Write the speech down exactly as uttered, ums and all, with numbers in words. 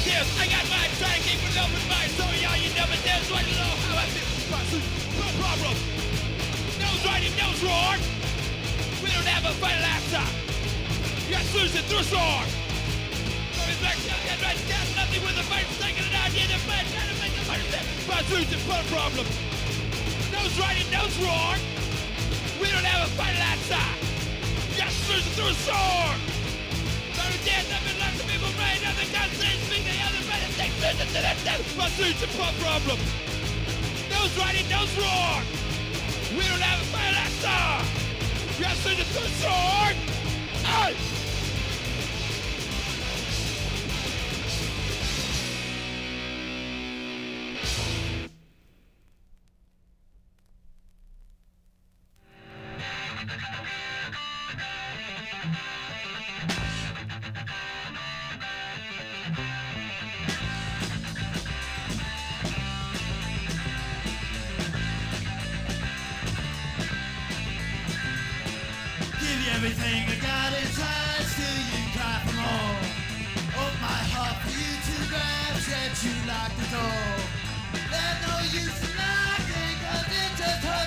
Yes, I got mine, trying to keep an open mind. So y'all, you never did, so I don't know how I feel. No problem. Nose right and nose wrong. We don't have a final answer. You got solution through a sword. Going back to the right, got nothing with the fight, taking it out, yeah, the fight, trying to make the fight, but solution, put a problem. Nose right and nose wrong. We don't have a final answer. You got solution through a sword. Sorry, dead, nothing left to people, right? Nothing can say, speak the other, right? It takes solution to that death, but solution, put a problem. Nose right and nose wrong. We don't have a final answer. You got solution through a sword. Hey! Everything I got inside, still you cry for more. Open my heart for you to grab, said you lock the door. There's no use in knocking, cause it just hurts.